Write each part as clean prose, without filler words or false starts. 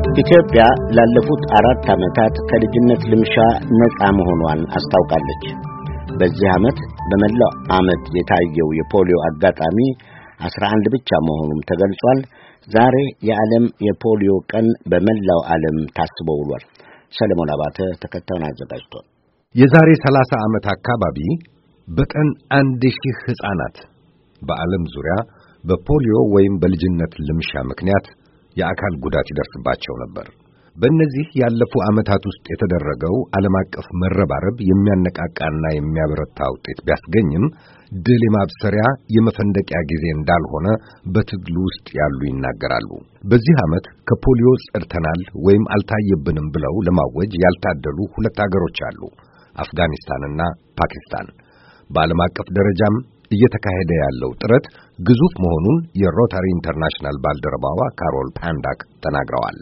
ኢትዮጵያ ላለፉት 4 ዓመታት ከልጅነት ልምሻ ነፃ መሆኗን አስታውቃለች። በዚህ ዓመት በመላው ዓመት የታየው የፖሊዮ አጋጣሚ 11 ብቻ መሆኑም ተገልጿል። ዛሬ የዓለም የፖሊዮ ቀን በመላው ዓለም ታስቦ ውሏል። ሰለሞን አባተ ተከታዩን አዘጋጅቷል። የዛሬ 30 ዓመት አካባቢ በቀን 1000 ሕፃናት በዓለም ዙሪያ በፖሊዮ ወይም በልጅነት ልምሻ ምክንያት የአካል ጉዳት ይደርስባቸው ነበር። በእነዚህ ያለፉ ዓመታት ውስጥ የተደረገው ዓለም አቀፍ መረባረብ የሚያነቃቃና የሚያበረታ ውጤት ቢያስገኝም ድል የማብሰሪያ የመፈንደቂያ ጊዜ እንዳልሆነ በትግሉ ውስጥ ያሉ ይናገራሉ። በዚህ ዓመት ከፖሊዮ ጸድተናል ወይም አልታየብንም ብለው ለማወጅ ያልታደሉ 2 አገሮች አሉ፣ አፍጋኒስታንና ፓኪስታን። በዓለም አቀፍ ደረጃም እየተካሄደ ያለው ጥረት ግዙፍ መሆኑን የሮታሪ ኢንተርናሽናል ባልደረባዋ ካሮል ፓንዳክ ተናግረዋል።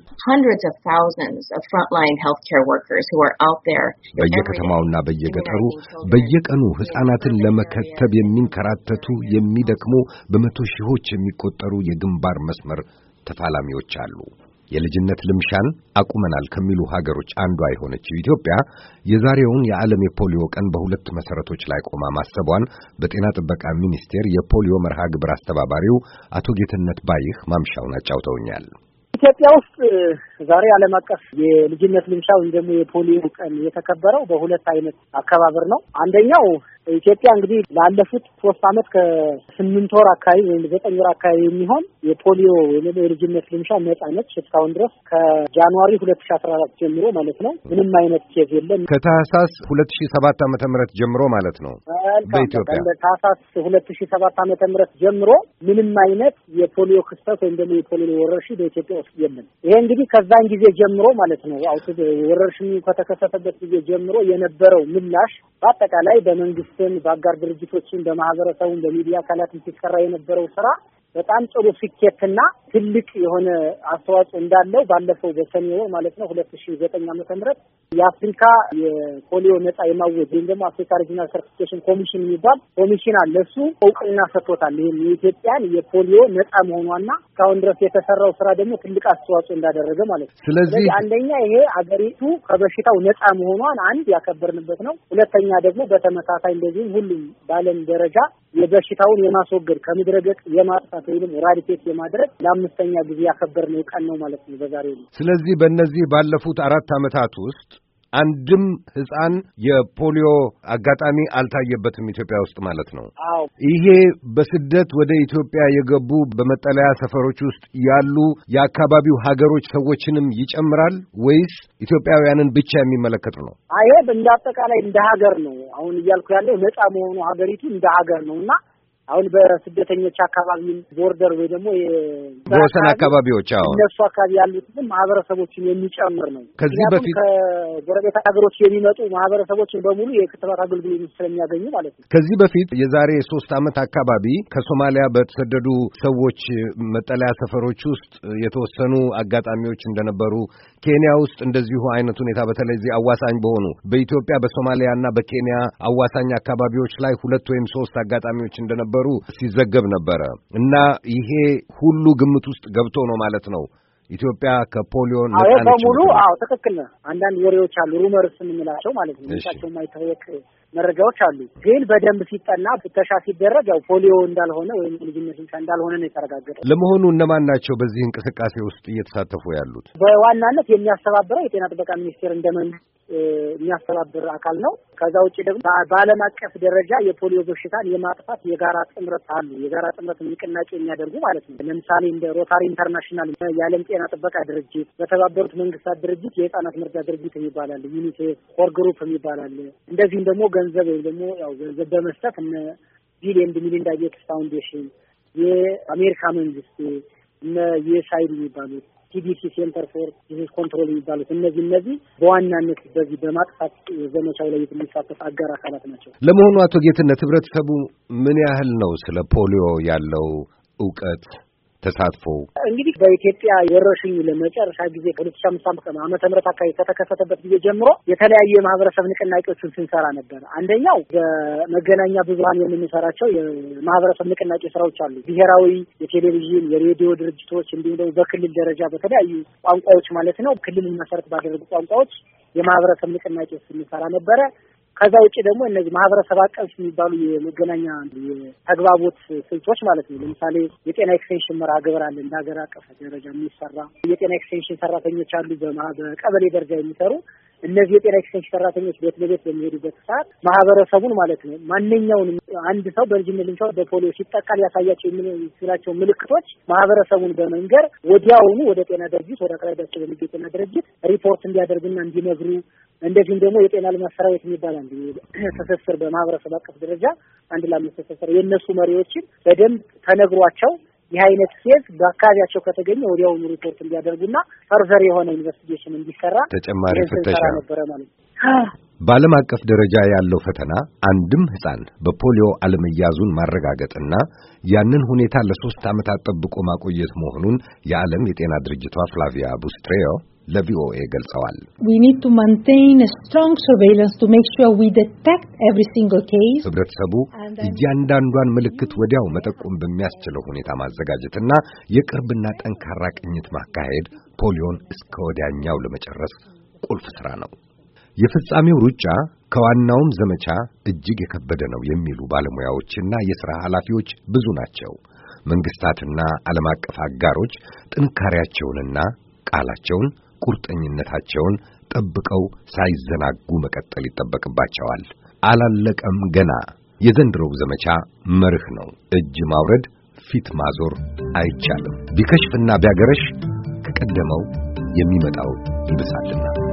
በየከተማውና በየገጠሩ በየቀኑ ሕፃናትን ለመከተብ የሚንከራተቱ የሚደክሙ በመቶ ሺዎች የሚቆጠሩ የግንባር መስመር ተፋላሚዎች አሉ። የልጅነት ልምሻን አቁመናል ከሚሉ ሀገሮች አንዷ የሆነችው ኢትዮጵያ የዛሬውን የዓለም የፖሊዮ ቀን በ2 መሰረቶች ላይ ቆማ ማሰቧን በጤና ጥበቃ ሚኒስቴር የፖሊዮ መርሃ ግብር አስተባባሪው አቶ ጌትነት ባይህ ማምሻውን አጫውተውኛል። ኢትዮጵያ ውስጥ ዛሬ ዓለም አቀፍ የልጅነት ልምሻ ወይም ደግሞ የፖሊዮ ቀን የተከበረው በ2 አይነት አከባበር ነው። አንደኛው ኢትዮጵያ እንግዲህ ላለፉት 3 ዓመት ከ8 ወር አካባቢ ወይም 9 ወር አካባቢ የሚሆን የፖሊዮ ወይም የልጅነት ልምሻ ነጻ ነች። እስካሁን ድረስ ከጃንዋሪ 2014 ጀምሮ ማለት ነው ምንም አይነት ኬዝ የለም። ከታህሳስ 2007 ዓመተ ምህረት ጀምሮ ማለት ነው። በኢትዮጵያ ከታህሳስ 2007 ዓመተ ምህረት ጀምሮ ምንም አይነት የፖሊዮ ክስተት ወይም ደግሞ የፖሊዮ ወረርሽኝ በኢትዮጵያ ውስጥ የለም። ይሄ እንግዲህ ከዛን ጊዜ ጀምሮ ማለት ነው ወረርሽኙ ከተከሰተበት ጊዜ ጀምሮ የነበረው ምላሽ በአጠቃላይ በመንግስት በአጋር ድርጅቶችን በማህበረሰቡ በሚዲያ አካላት ሲሰራ የነበረው ስራ በጣም ጥሩ ስኬትና ትልቅ የሆነ አስተዋጽኦ እንዳለው ባለፈው በሰኔ ወር ማለት ነው 2009 ዓመተ ምህረት የአፍሪካ የፖሊዮ ነጻ የማወጅ ወይም ደግሞ አፍሪካ ሪጂናል ሰርቲፊኬሽን ኮሚሽን የሚባል ኮሚሽን አለ። እሱ እውቅና ሰጥቶታል። ይሄን የኢትዮጵያን የፖሊዮ ነጻ መሆኗና እስካሁን ድረስ የተሰራው ስራ ደግሞ ትልቅ አስተዋጽኦ እንዳደረገ ማለት ነው። ስለዚህ አንደኛ ይሄ አገሪቱ ከበሽታው ነጻ መሆኗን አንድ ያከበርንበት ነው። ሁለተኛ ደግሞ በተመሳሳይ እንደዚህም ሁሉም በዓለም ደረጃ የበሽታውን የማስወገድ ከምድረገጽ የማጥፋት ወይም ራዲኬት የማድረግ ለ5ኛ ጊዜ ያከበርነው ቀን ነው ማለት ነው በዛሬው ነው። ስለዚህ በእነዚህ ባለፉት 4 ዓመታት ውስጥ አንድም ሕፃን የፖሊዮ አጋጣሚ አልታየበትም ኢትዮጵያ ውስጥ ማለት ነው። አዎ። ይሄ በስደት ወደ ኢትዮጵያ የገቡ በመጠለያ ሰፈሮች ውስጥ ያሉ የአካባቢው ሀገሮች ሰዎችንም ይጨምራል ወይስ ኢትዮጵያውያንን ብቻ የሚመለከት ነው? አይ እንደ አጠቃላይ እንደ ሀገር ነው አሁን እያልኩ ያለው ነጻ መሆኑ ሀገሪቱ እንደ ሀገር ነውና አሁን በስደተኞች አካባቢ ቦርደር ወይ ደግሞ በወሰን አካባቢዎች እነሱ አካባቢ ያሉትን ማህበረሰቦችን የሚጨምር ነው። ከዚህ በፊት ከጎረቤት ሀገሮች የሚመጡ ማህበረሰቦችን በሙሉ የክትባት አገልግሎት ስለሚያገኙ ማለት ነው። ከዚህ በፊት የዛሬ 3 ዓመት አካባቢ ከሶማሊያ በተሰደዱ ሰዎች መጠለያ ሰፈሮች ውስጥ የተወሰኑ አጋጣሚዎች እንደነበሩ፣ ኬንያ ውስጥ እንደዚሁ አይነት ሁኔታ በተለይ አዋሳኝ በሆኑ በኢትዮጵያ በሶማሊያና በኬንያ አዋሳኝ አካባቢዎች ላይ 2 ወይም 3 አጋጣሚዎች እንደነበሩ ሲዘገብ ነበረ እና ይሄ ሁሉ ግምት ውስጥ ገብቶ ነው ማለት ነው ኢትዮጵያ ከፖሊዮ ነፃ ነች በሙሉ። አዎ ትክክል ነው። አንዳንድ ወሬዎች አሉ፣ ሩመርስ የምንላቸው ማለት ነው። ምንጫቸው የማይታወቅ መረጃዎች አሉ። ግን በደንብ ሲጠና ፍተሻ ሲደረግ ያው ፖሊዮ እንዳልሆነ ወይም ልጅነት ልምሻ እንዳልሆነ ነው የተረጋገጠው። ለመሆኑ እነማን ናቸው በዚህ እንቅስቃሴ ውስጥ እየተሳተፉ ያሉት? በዋናነት የሚያስተባብረው የጤና ጥበቃ ሚኒስቴር እንደመንግስት የሚያስተባብር አካል ነው። ከዛ ውጪ ደግሞ በዓለም አቀፍ ደረጃ የፖሊዮ በሽታን የማጥፋት የጋራ ጥምረት አሉ። የጋራ ጥምረት ንቅናቄ የሚያደርጉ ማለት ነው። ለምሳሌ እንደ ሮታሪ ኢንተርናሽናል፣ የዓለም ጤና ጥበቃ ድርጅት፣ በተባበሩት መንግስታት ድርጅት የህፃናት መርጃ ድርጅት የሚባላል፣ ዩኒሴፍ ኮር ግሩፕ የሚባላል። እንደዚህም ደግሞ ገንዘብ ወይ ደግሞ ያው ገንዘብ በመስጠት እነ ቢል ኤንድ ሚሊንዳ ጌትስ ፋውንዴሽን፣ የአሜሪካ መንግስት፣ እነ ዩኤስአይዲ የሚባሉት ሲዲሲ ሴንተር ፎር ዲዚዝ ኮንትሮል የሚባሉት እነዚህ በዋናነት በዚህ በማጥፋት ዘመቻው ላይ የሚሳተፉ አጋር አካላት ናቸው። ለመሆኑ አቶ ጌትነት ህብረተሰቡ ምን ያህል ነው ስለ ፖሊዮ ያለው ዕውቀት? ተሳትፎ? እንግዲህ በኢትዮጵያ ወረርሽኙ ለመጨረሻ ጊዜ ከ2005 ዓመተ ምህረት አካባቢ ከተከሰተበት ጊዜ ጀምሮ የተለያዩ የማህበረሰብ ንቅናቄዎችን ስንሰራ ነበር። አንደኛው በመገናኛ ብዙሃን የምንሰራቸው የማህበረሰብ ንቅናቄ ስራዎች አሉ። ብሔራዊ የቴሌቪዥን የሬዲዮ ድርጅቶች እንዲሁም ደግሞ በክልል ደረጃ በተለያዩ ቋንቋዎች ማለት ነው ክልልን መሰረት ባደረጉ ቋንቋዎች የማህበረሰብ ንቅናቄ ስንሰራ ነበረ። ከዛ ውጪ ደግሞ እነዚህ ማህበረሰብ አቀፍ የሚባሉ የመገናኛ የተግባቦት ስልቶች ማለት ነው። ለምሳሌ የጤና ኤክስቴንሽን መርሃ ግብር አለ እንደ ሀገር አቀፍ ደረጃ የሚሰራ የጤና ኤክስቴንሽን ሰራተኞች አሉ በቀበሌ ደረጃ የሚሰሩ። እነዚህ የጤና ኤክስቴንሽን ሰራተኞች ቤት ለቤት በሚሄዱበት ሰዓት ማህበረሰቡን ማለት ነው ማንኛውንም አንድ ሰው በልጅነት ልምሻው በፖሊዮ ሲጠቃ ሊያሳያቸው የሚችላቸው ምልክቶች ማህበረሰቡን በመንገር ወዲያውኑ ወደ ጤና ድርጅት ወደ አቅራቢያቸው በሚገኝ ጤና ድርጅት ሪፖርት እንዲያደርጉና እንዲነግሩ እንደዚህም ደግሞ የጤና ልማት ሰራዊት የሚባል አንድ ተሰስር በማህበረሰብ አቀፍ ደረጃ አንድ ለአምስት ተሰስር የነሱ መሪዎችን በደንብ ተነግሯቸው ይህ አይነት ኬዝ በአካባቢያቸው ከተገኘ ወዲያውኑ ሪፖርት እንዲያደርጉና ፈርዘር የሆነ ኢንቨስቲጌሽን እንዲሰራ ተጨማሪ ፍተሻ ነበረ ማለት ነው። በዓለም አቀፍ ደረጃ ያለው ፈተና አንድም ሕፃን በፖሊዮ አለመያዙን ማረጋገጥና ያንን ሁኔታ ለ3 ዓመታት ጠብቆ ማቆየት መሆኑን የዓለም የጤና ድርጅቷ ፍላቪያ ቡስትሬዮ ለቪኦኤ ገልጸዋል። We need to maintain a strong surveillance to make sure we detect every single case. ህብረተሰቡ እያንዳንዷን ምልክት ወዲያው መጠቆም በሚያስችለው ሁኔታ ማዘጋጀትና የቅርብና ጠንካራ ቅኝት ማካሄድ ፖሊዮን እስከ ወዲያኛው ለመጨረስ ቁልፍ ስራ ነው። የፍጻሜው ሩጫ ከዋናውም ዘመቻ እጅግ የከበደ ነው የሚሉ ባለሙያዎችና የሥራ ኃላፊዎች ብዙ ናቸው። መንግስታትና ዓለም አቀፍ አጋሮች ጥንካሬያቸውንና ቃላቸውን ቁርጠኝነታቸውን ጠብቀው ሳይዘናጉ መቀጠል ይጠበቅባቸዋል። አላለቀም ገና። የዘንድሮው ዘመቻ መርህ ነው። እጅ ማውረድ፣ ፊት ማዞር አይቻልም። ቢከሽፍና ቢያገረሽ ከቀደመው የሚመጣው ይብሳልና